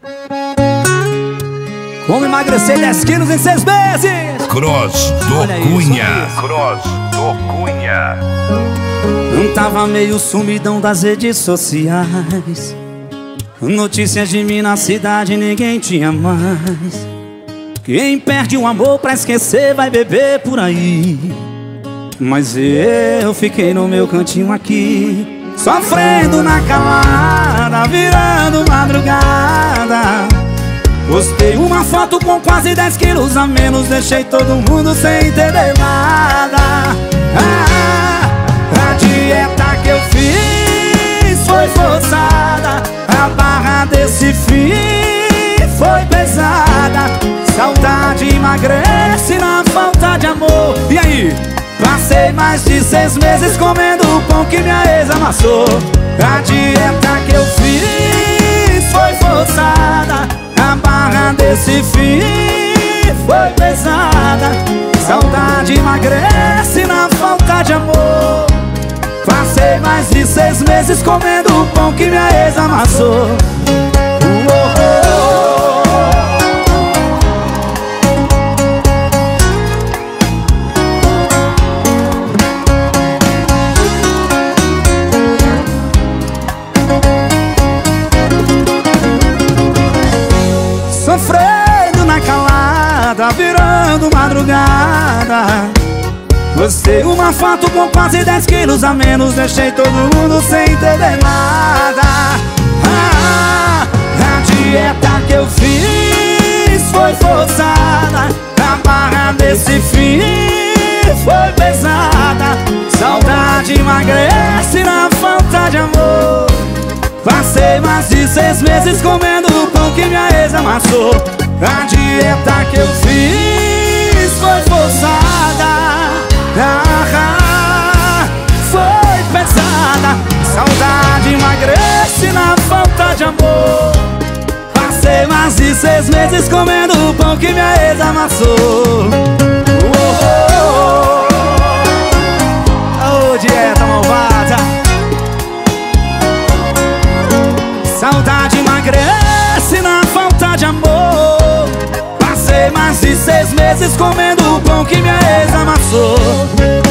Como emagrecer 10 quilos em 6 meses? Cross do Cunha. Cross do Cunha. Não tava meio sumidão das redes sociais. Notícias de mim na cidade ninguém tinha mais. Quem perde o amor pra esquecer vai beber por aí. Mas eu fiquei no meu cantinho aqui, sofrendo na calada, virando madrugada. Postei uma foto com quase 10 quilos a menos, deixei todo mundo sem entender nada. A dieta que eu fiz foi forçada, a barra desse fim foi pesada. Saudade emagrece na falta de amor. E aí? Passei mais de 6 meses comendo o pão que minha ex amassou. A dieta que eu fiz foi forçada, a barra desse fim foi pesada. Saudade emagrece na falta de amor. Passei mais de 6 meses comendo o pão que minha ex amassou. Sofrendo na calada, virando madrugada. Postei uma foto com quase 10 quilos a menos, deixei todo mundo sem entender nada. A dieta que eu fiz foi forçada, a barra desse fim foi pesada. Saudade emagrece na falta de amor. Passei mais de 6 meses comendo o pão que minha ex amassou. A dieta que eu fiz foi forçada, foi pesada. Saudade emagrece na falta de amor. Passei mais de 6 meses comendo o pão que minha ex amassou. Oh, dieta malvada. Saudade emagrece na falta de amor. Passei mais de 6 meses comendo o pão que minha ex amassou.